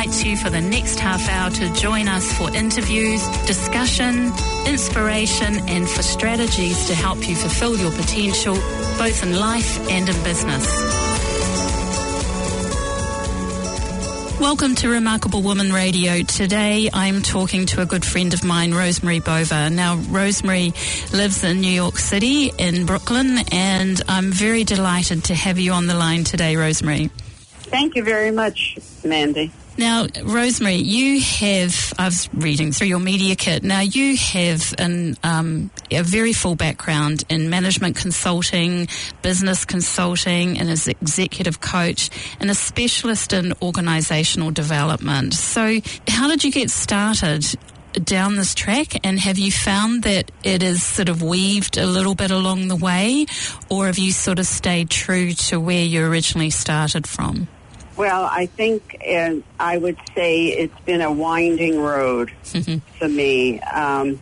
invites you for the next half hour to join us for interviews, discussion, inspiration, and for strategies to help you fulfill your potential, both in life and in business. Welcome to Remarkable Woman Radio. Today I'm talking to a good friend of mine, Rosemary Bova. Now, Rosemary lives in New York City, in Brooklyn, and I'm very delighted to have you on the line today, Rosemary. Thank you very much, Mandy. Now, Rosemary, you have, I was reading through your media kit, now you have a very full background in management consulting, business consulting, and as executive coach, and a specialist in organisational development. So how did you get started down this track, and have you found that it is sort of weaved a little bit along the way, or have you sort of stayed true to where you originally started from? Well, I think I would say it's been a winding road for me. And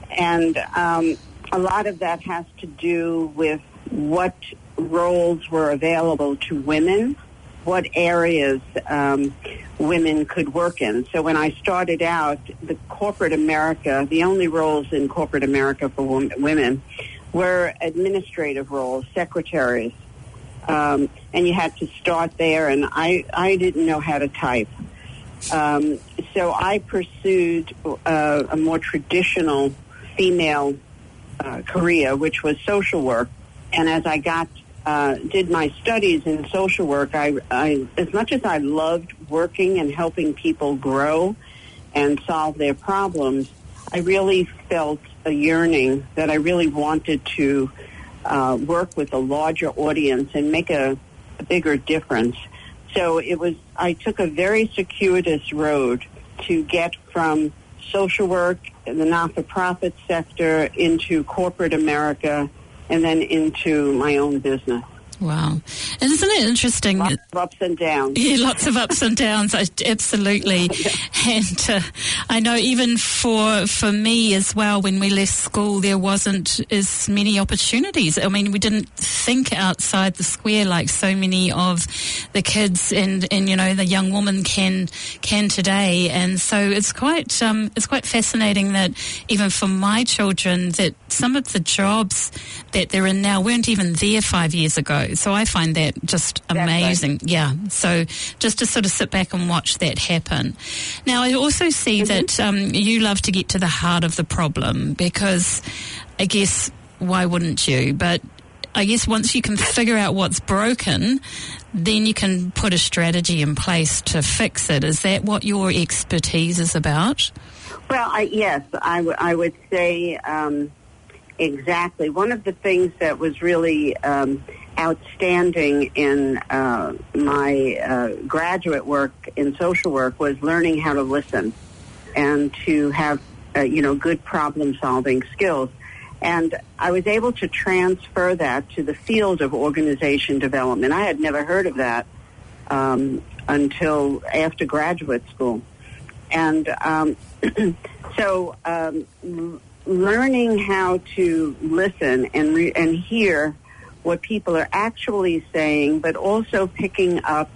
a lot of that has to do with what roles were available to women, what areas women could work in. So when I started out, the corporate America, the only roles in corporate America for women were administrative roles, secretaries. And you had to start there, and I didn't know how to type. So I pursued a more traditional female career, which was social work. And as I did my studies in social work, I as much as I loved working and helping people grow and solve their problems, I really felt a yearning that I really wanted to work with a larger audience and make a bigger difference. So I took a very circuitous road to get from social work in the not-for-profit sector into corporate America and then into my own business. Wow. And isn't it interesting? Lots of ups and downs. Yeah, lots of ups and downs, absolutely. And I know even for me as well, when we left school, there wasn't as many opportunities. I mean, we didn't think outside the square like so many of the kids and you know, the young woman can today. And so it's quite fascinating that even for my children, that some of the jobs that they're in now weren't even there 5 years ago. So I find that just amazing. Right. Yeah. So just to sort of sit back and watch that happen. Now, I also see that you love to get to the heart of the problem, because I guess why wouldn't you? But I guess once you can figure out what's broken, then you can put a strategy in place to fix it. Is that what your expertise is about? Well, yes, I would say exactly. One of the things that was really outstanding in my graduate work in social work was learning how to listen and to have, good problem-solving skills. And I was able to transfer that to the field of organization development. I had never heard of that until after graduate school. And so learning how to listen and hear what people are actually saying, but also picking up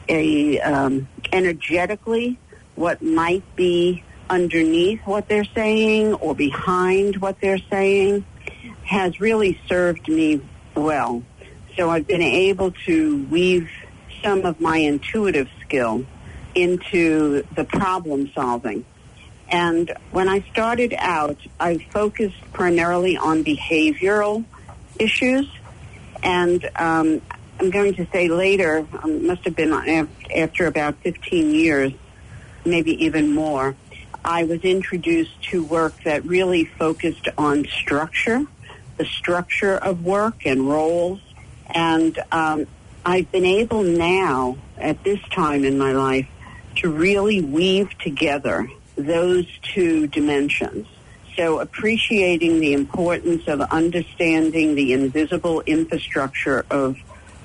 energetically what might be underneath what they're saying or behind what they're saying, has really served me well. So I've been able to weave some of my intuitive skill into the problem solving. And when I started out, I focused primarily on behavioral issues. And I'm going to say later, must have been after about 15 years, maybe even more, I was introduced to work that really focused on structure, the structure of work and roles. And I've been able now, at this time in my life, to really weave together those two dimensions. So appreciating the importance of understanding the invisible infrastructure of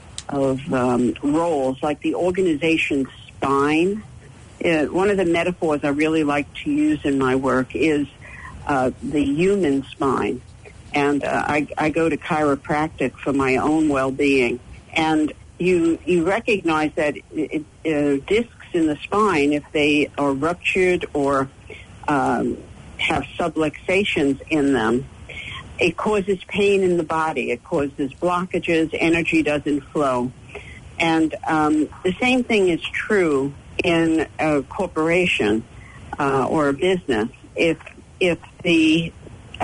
roles, like the organization's spine. One of the metaphors I really like to use in my work is the human spine. And I go to chiropractic for my own well-being. And you recognize that discs in the spine, if they are ruptured or have subluxations in them, it causes pain in the body. It causes blockages. Energy doesn't flow. And the same thing is true in a corporation or a business. If the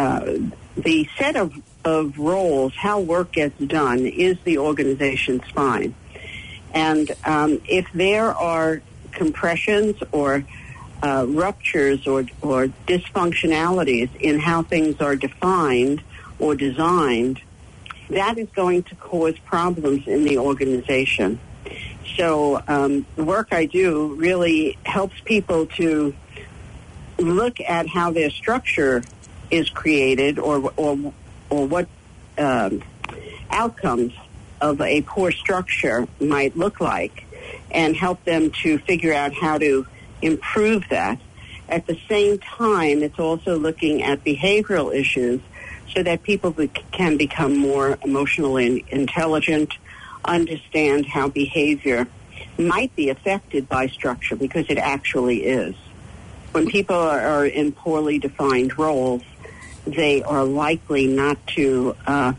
set of roles, how work gets done, is the organization's spine. And if there are compressions or ruptures or dysfunctionalities in how things are defined or designed, that is going to cause problems in the organization. So the work I do really helps people to look at how their structure is created or what outcomes of a poor structure might look like, and help them to figure out how to improve that. At the same time, it's also looking at behavioral issues so that people can become more emotionally intelligent, understand how behavior might be affected by structure, because it actually is. When people are in poorly defined roles, they are likely not to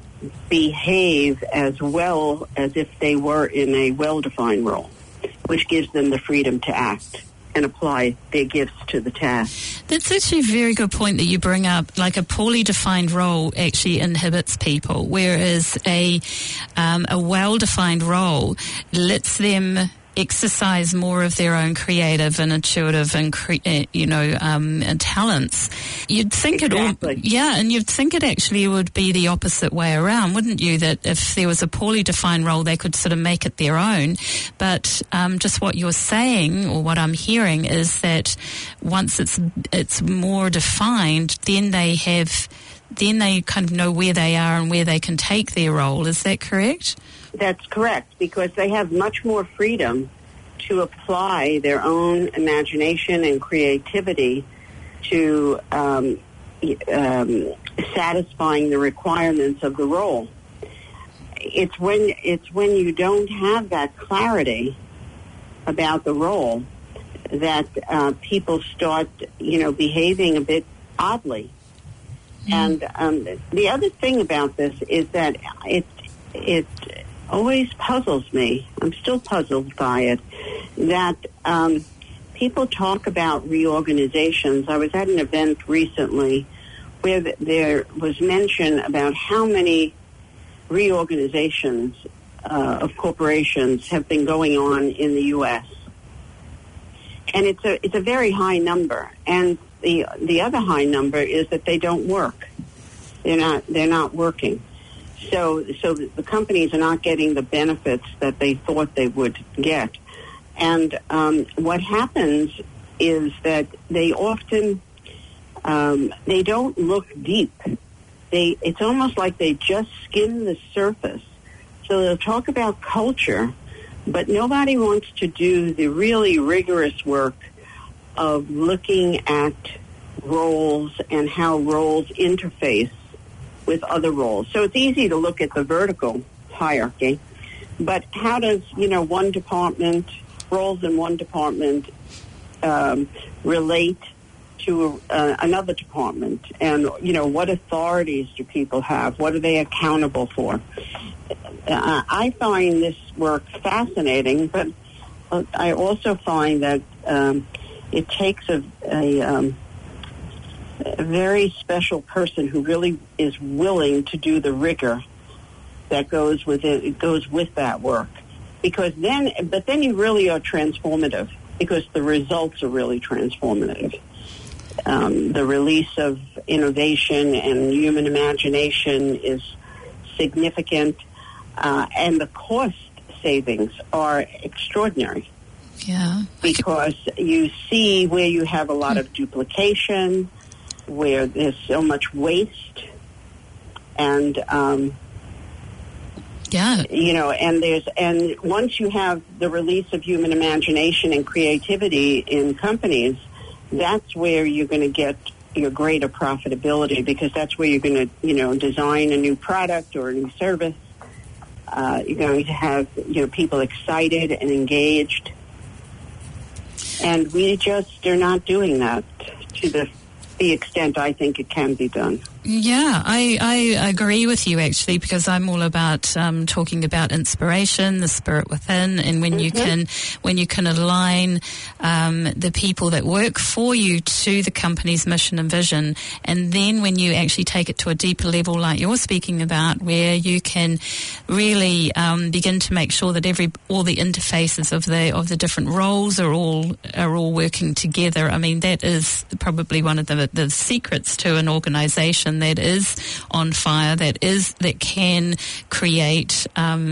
behave as well as if they were in a well-defined role, which gives them the freedom to act and apply their gifts to the task. That's actually a very good point that you bring up. Like, a poorly defined role actually inhibits people, whereas a well-defined role lets them exercise more of their own creative and intuitive and talents. You'd think exactly. And you'd think it actually would be the opposite way around, wouldn't you? That if there was a poorly defined role, they could sort of make it their own. But just what you're saying, or what I'm hearing, is that once it's more defined, then they kind of know where they are and where they can take their role. Is that correct? That's correct, because they have much more freedom to apply their own imagination and creativity to satisfying the requirements of the role. It's when you don't have that clarity about the role that people start, behaving a bit oddly. And the other thing about this is that it always puzzles me. I'm still puzzled by it, that people talk about reorganizations. I was at an event recently where there was mention about how many reorganizations of corporations have been going on in the U.S. And it's a very high number. And the other high number is that they don't work. They're not working. So the companies are not getting the benefits that they thought they would get. And what happens is that they often, they don't look deep. It's almost like they just skim the surface. So they'll talk about culture, but nobody wants to do the really rigorous work of looking at roles and how roles interface with other roles. So it's easy to look at the vertical hierarchy, but how does, one department, roles in one department relate to another department? And, what authorities do people have? What are they accountable for? I find this work fascinating, but I also find that it takes a very special person who really is willing to do the rigor that goes with it. It goes with that work, because then you really are transformative, because the results are really transformative. The release of innovation and human imagination is significant, and the cost savings are extraordinary. Yeah, because you see where you have a lot of duplication, where there's so much waste, and and once you have the release of human imagination and creativity in companies, that's where you're going to get your greater profitability, because that's where you're going to design a new product or a new service. You're going to have people excited and engaged. And we just are not doing that to the extent I think it can be done. Yeah, I agree with you, actually, because I'm all about talking about inspiration, the spirit within, and when you can align the people that work for you to the company's mission and vision, and then when you actually take it to a deeper level, like you're speaking about, where you can really begin to make sure that all the interfaces of the different roles are all working together. I mean, that is probably one of the secrets to an organisation that is on fire, that can create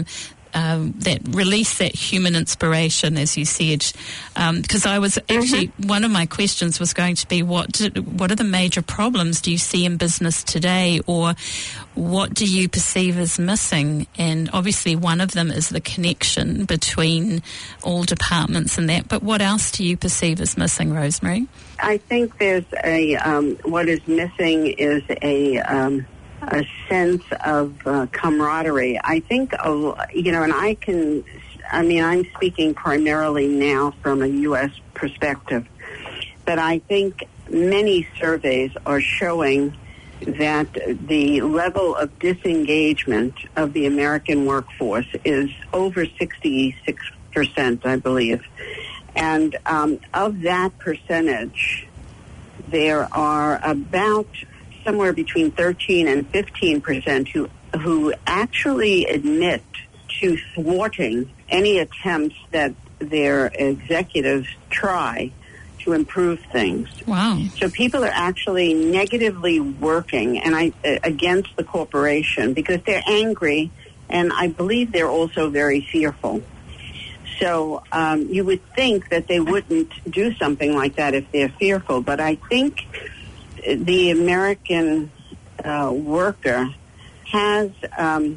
that release that human inspiration, as you said. Because I was actually, one of my questions was going to be, what are the major problems do you see in business today, or what do you perceive as missing? And obviously one of them is the connection between all departments and that, but what else do you perceive as missing, Rosemary? I think there's what is missing is a sense of camaraderie. I think, and I'm speaking primarily now from a U.S. perspective, but I think many surveys are showing that the level of disengagement of the American workforce is over 66%, I believe. And of that percentage, there are about somewhere between 13 and 15% who actually admit to thwarting any attempts that their executives try to improve things. Wow. So people are actually negatively working against the corporation because they're angry, and I believe they're also very fearful. So you would think that they wouldn't do something like that if they're fearful, but I think the American worker has a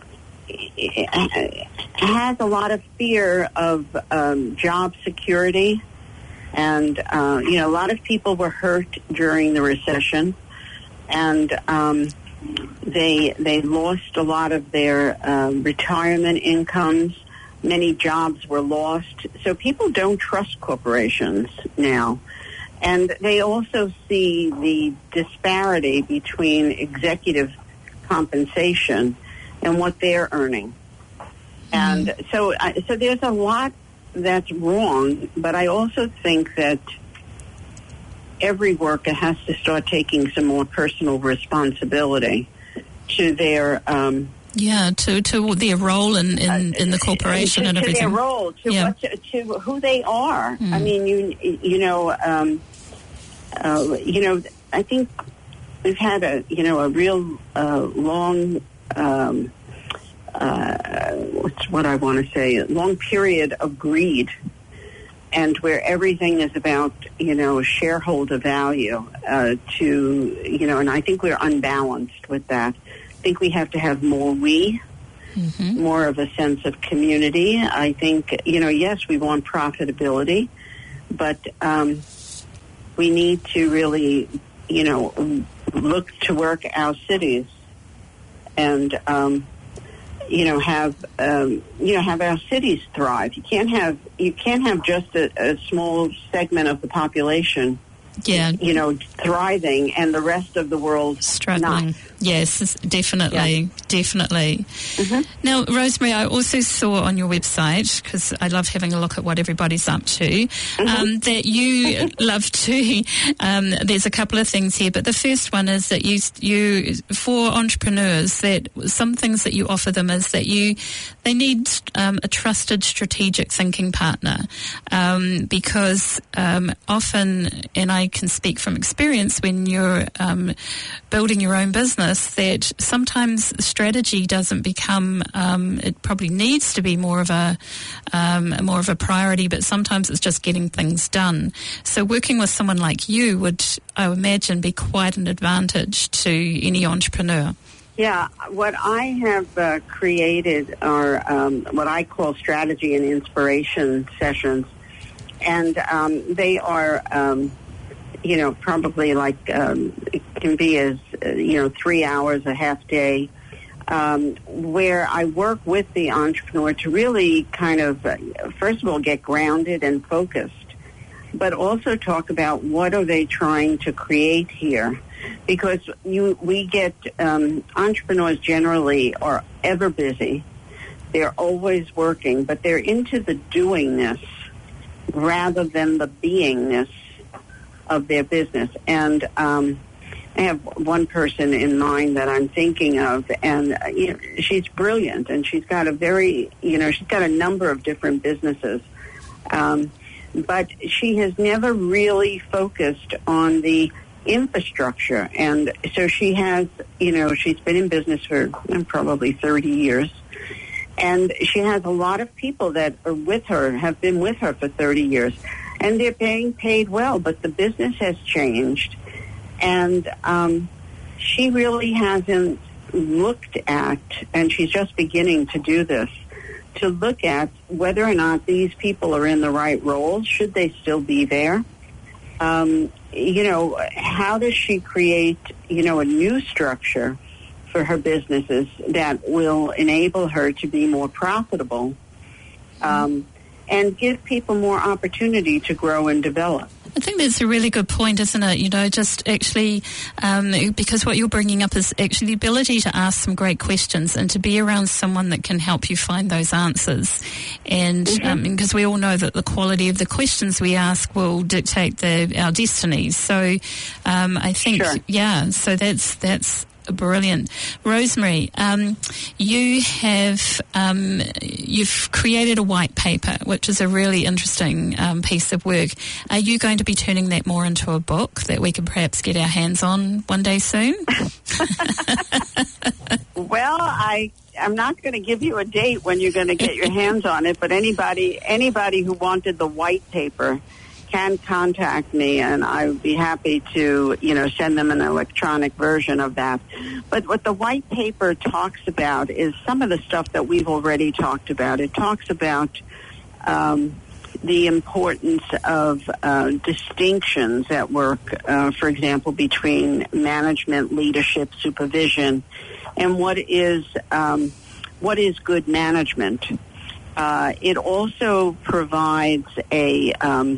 lot of fear of job security, and a lot of people were hurt during the recession, and they lost a lot of their retirement incomes. Many jobs were lost, so people don't trust corporations now. And they also see the disparity between executive compensation and what they're earning. And so there's a lot that's wrong, but I also think that every worker has to start taking some more personal responsibility to their to their role in the corporation and everything. To their role, to who they are. I mean, I think we've had a real long long period of greed, and where everything is about shareholder value. And I think we're unbalanced with that. I think we have to have more more of a sense of community. I think, yes, we want profitability, but we need to really, look to work our cities and, have our cities thrive. You can't have just a small segment of the population thriving and the rest of the world struggling. Not. Yes, definitely. Mm-hmm. Now, Rosemary, I also saw on your website, because I love having a look at what everybody's up to, that you love to, there's a couple of things here, but the first one is that you for entrepreneurs, that some things that you offer them is that they need a trusted strategic thinking partner, because often, and I can speak from experience, when you're building your own business, that sometimes strategy doesn't become, it probably needs to be more of a priority, but sometimes it's just getting things done. So working with someone like you would, I imagine, be quite an advantage to any entrepreneur. Yeah, what I have created are what I call strategy and inspiration sessions, and they are probably like it can be as 3 hours, a half day, where I work with the entrepreneur to really kind of first of all get grounded and focused, but also talk about what are they trying to create here. Because we get entrepreneurs generally are ever busy. They're always working, but they're into the doingness rather than the beingness of their business. And I have one person in mind that I'm thinking of, and she's brilliant, and she's got she's got a number of different businesses. But she has never really focused on the infrastructure. And so she has, she's been in business for probably 30 years. And she has a lot of people that are with her, have been with her for 30 years. And they're being paid well, but the business has changed. And she really hasn't looked at, and she's just beginning to do this, to look at whether or not these people are in the right roles. Should they still be there? How does she create, a new structure for her businesses that will enable her to be more profitable and give people more opportunity to grow and develop? I think that's a really good point, isn't it? Just actually, because what you're bringing up is actually the ability to ask some great questions and to be around someone that can help you find those answers. And because we all know that the quality of the questions we ask will dictate our destinies. So I think, sure. So that's brilliant. Rosemary, you've created a white paper, which is a really interesting piece of work. Are you going to be turning that more into a book that we can perhaps get our hands on one day soon? Well, I'm not going to give you a date when you're going to get your hands on it, but anybody who wanted the white paper can contact me, and I would be happy to, send them an electronic version of that. But what the white paper talks about is some of the stuff that we've already talked about. It talks about the importance of distinctions at work, for example, between management, leadership, supervision, and what is good management. It also provides a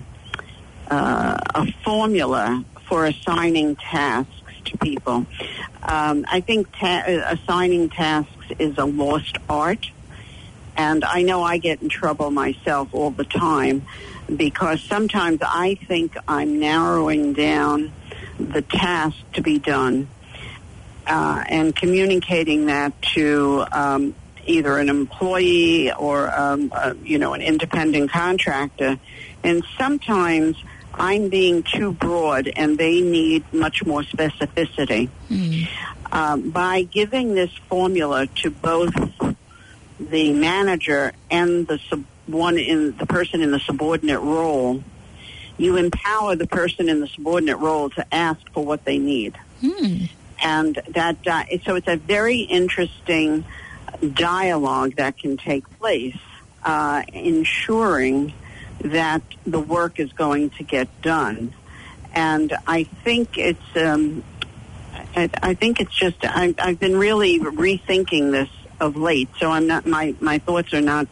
formula for assigning tasks to people. I think assigning tasks is a lost art, and I know I get in trouble myself all the time because sometimes I think I'm narrowing down the task to be done and communicating that to either an employee or an independent contractor, and sometimes I'm being too broad and they need much more specificity. By giving this formula to both the manager and the person in the subordinate role, you empower the person in the subordinate role to ask for what they need. And so it's a very interesting dialogue that can take place, ensuring that the work is going to get done. And I think it's just I've been really rethinking this of late. So I'm not my thoughts are not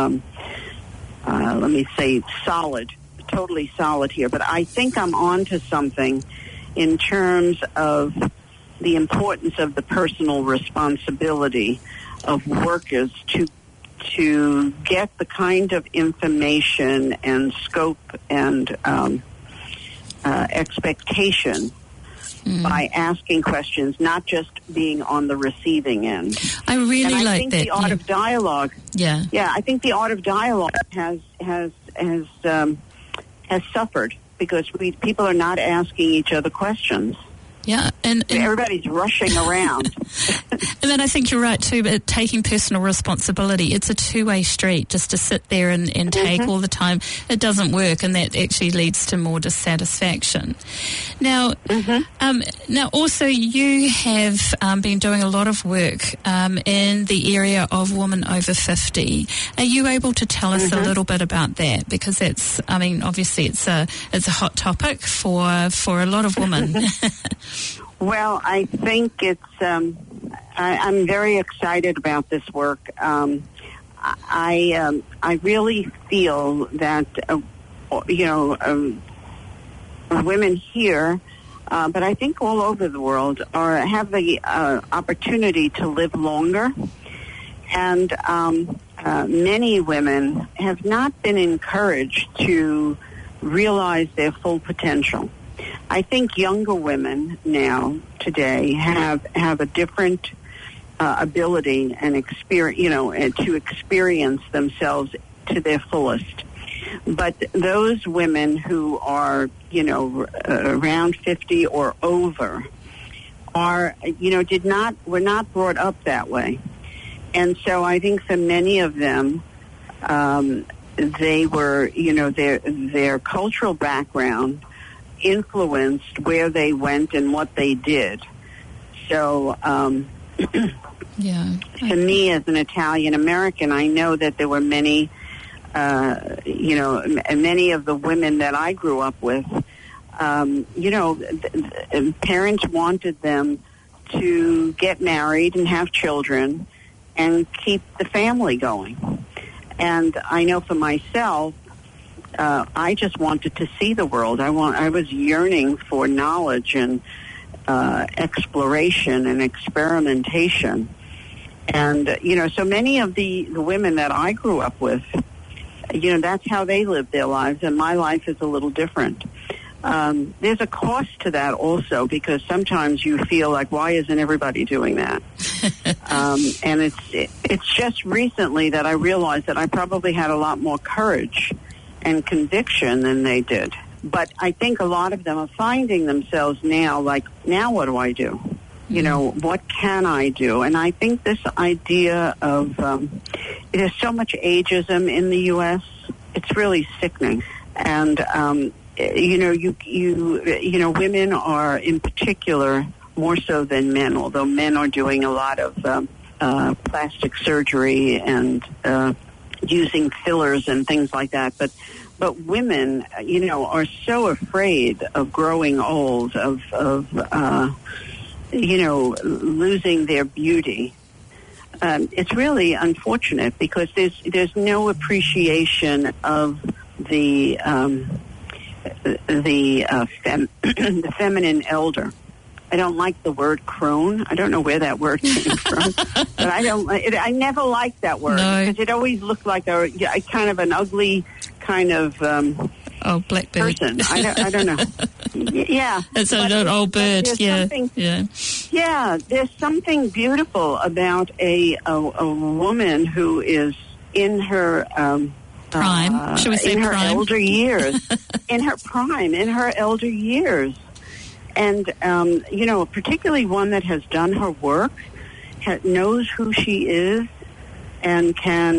let me say totally solid here. But I think I'm onto something in terms of the importance of the personal responsibility of workers to get the kind of information and scope and expectation by asking questions, not just being on the receiving end. I really like that. The art of dialogue. Yeah. I think the art of dialogue has suffered because people are not asking each other questions. Yeah, and everybody's rushing around. And then I think you're right too, but taking personal responsibility, it's a two-way street. Just to sit there and take all the time, it doesn't work, and that actually leads to more dissatisfaction. Now, now also you have been doing a lot of work in the area of women over 50. Are you able to tell us a little bit about that? Because it's, obviously it's a hot topic for a lot of women. Well, I think it's. I'm very excited about this work. I really feel that women here, but I think all over the world, have the opportunity to live longer. And many women have not been encouraged to realize their full potential. I think younger women now, today, have a different ability and experience, to experience themselves to their fullest. But those women who are, around 50 or over were not brought up that way. And so I think for many of them, they were, their cultural background influenced where they went and what they did. So, for me as an Italian American, I know that there were many, many of the women that I grew up with, parents wanted them to get married and have children and keep the family going. And I know for myself, I just wanted to see the world. I was yearning for knowledge and exploration and experimentation. And, so many of the women that I grew up with, that's how they lived their lives, and my life is a little different. There's a cost to that also, because sometimes you feel like, why isn't everybody doing that? And it's just recently that I realized that I probably had a lot more courage and conviction than they did. But I think a lot of them are finding themselves now, like, now what do I do? What can I do? And I think this idea of there's so much ageism in the U.S., it's really sickening. And, women are in particular more so than men, although men are doing a lot of plastic surgery and using fillers and things like that. But women, are so afraid of growing old, of losing their beauty. It's really unfortunate because there's no appreciation of the feminine elder. I don't like the word crone. I don't know where that word came from, but I never liked that word because it always looked like a kind of an ugly kind of blackbird person. I don't know. Yeah, it's an old bird. Yeah. There's something beautiful about a woman who is in her prime. Should we say in her prime? Elder years, in her prime, in her elder years. And, particularly one that has done her work, knows who she is, and can,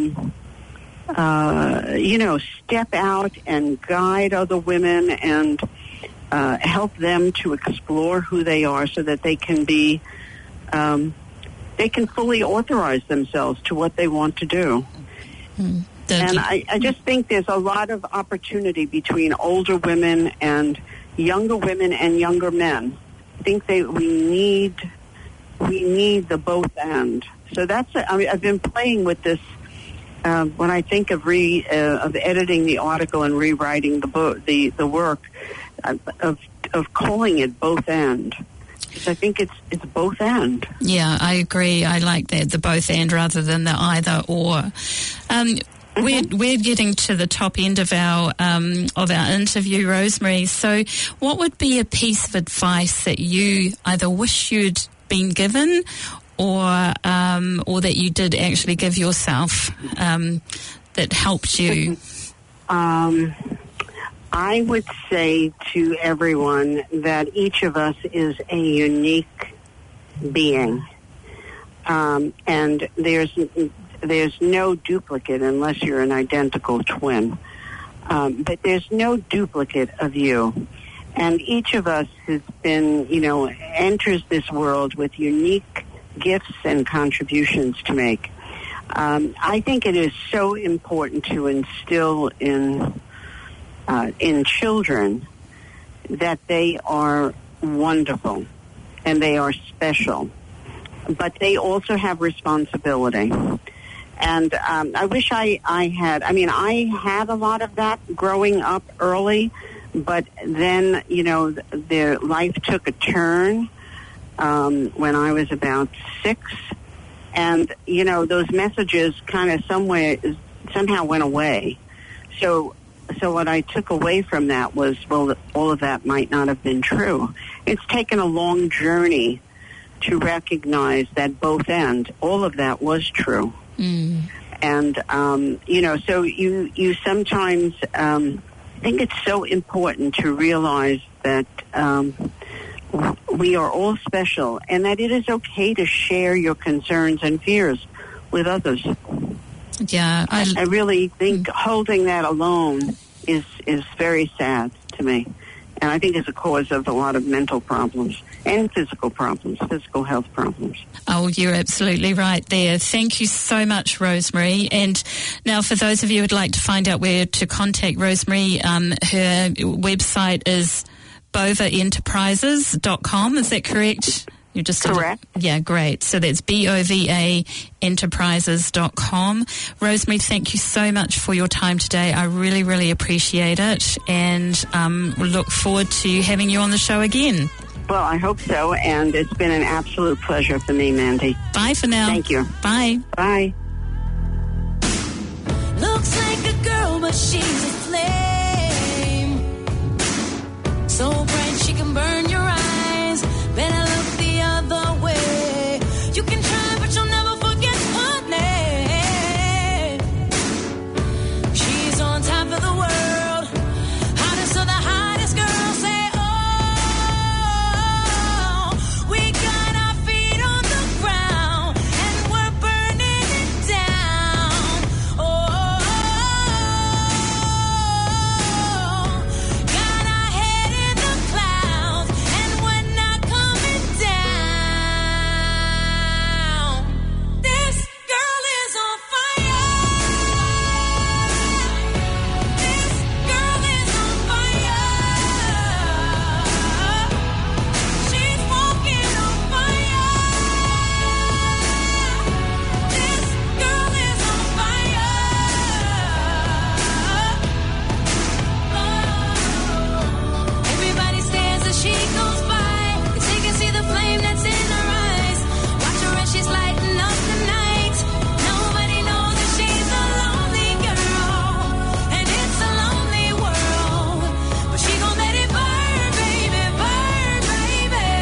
step out and guide other women and help them to explore who they are so that they can be, they can fully authorize themselves to what they want to do. And I just think there's a lot of opportunity between older women and younger women and younger men. I think we need the both and. So I've been playing with this when I think of editing the article and rewriting the book, the work of calling it both and. I think it's both and. Yeah, I agree. I like that, the both and rather than the either or. We're getting to the top end of our interview, Rosemary. So what would be a piece of advice that you either wish you'd been given or that you did actually give yourself that helped you? I would say to everyone that each of us is a unique being. And there's no duplicate unless you're an identical twin. But there's no duplicate of you. And each of us has been, enters this world with unique gifts and contributions to make. I think it is so important to instill in children that they are wonderful and they are special. But they also have responsibility. And I wish I had a lot of that growing up early, But then, their life took a turn when I was about 6. And, those messages kind of somehow went away. So what I took away from that was, well, all of that might not have been true. It's taken a long journey to recognize that both ends, all of that was true. Mm. And, so you sometimes think it's so important to realize that we are all special and that it is okay to share your concerns and fears with others. Yeah, I really think holding that alone is very sad to me. And I think it's a cause of a lot of mental problems and physical health problems. Oh, you're absolutely right there. Thank you so much, Rosemary. And now for those of you who'd like to find out where to contact Rosemary, her website is bovaenterprises.com. Is that correct? You just correct. Yeah, great. So that's BOVA enterprises.com. Rosemary, thank you so much for your time today. I really, really appreciate it, and look forward to having you on the show again. Well, I hope so, and it's been an absolute pleasure for me, Mandy. Bye for now. Thank you. Bye. Bye. Looks like a girl, but she's a flame. So bright she can burn your eyes. Better look the other way. You can try, but you'll never forget her name. She's on top of the world, hottest of the hottest girls. Say, oh, we got our feet on the ground and we're burning it down. Oh, got our head in the clouds and we're not coming down. This girl is on fire. This girl is on fire. She's walking on fire. This girl is on fire. Everybody stares as she goes by, 'cause they can see the flame that's in her eyes. Watch her as she's lighting up the night. Nobody knows that she's a lonely girl, and it's a lonely world. But she gon' let it burn, baby, burn, baby.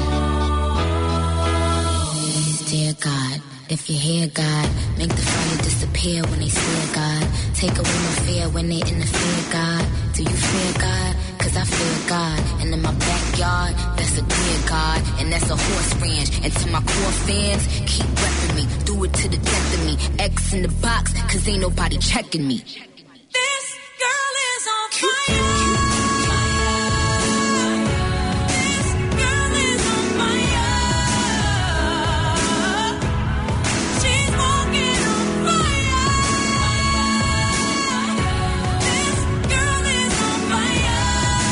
Dear God, if you hear God, make the fire disappear when they stare, God. Take away my fear when they interfere, God. Do you fear God? 'Cause I fear God. And in my backyard, that's a deer, God. And that's a horse ranch. And to my core fans, keep repping me. Do it to the death of me. X in the box, 'cause ain't nobody checking me. This girl is on fire. This girl is on fire. She's walking on fire. This girl is on fire.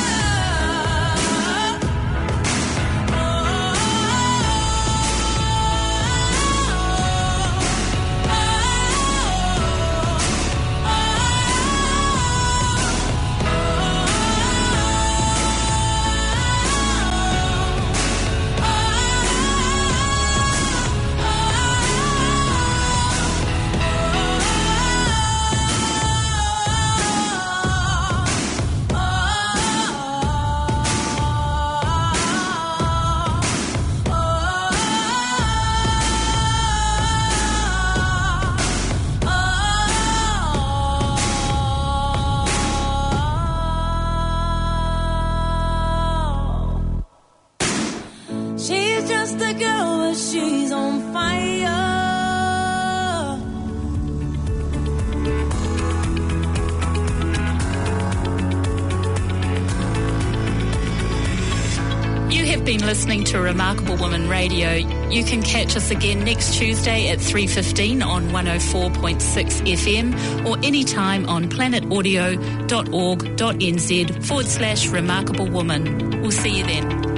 She's just a girl, but she's on fire. You have been listening to Remarkable Woman Radio. You can catch us again next Tuesday at 3:15 on 104.6 FM or anytime on planetaudio.org.nz/Remarkable Woman. We'll see you then.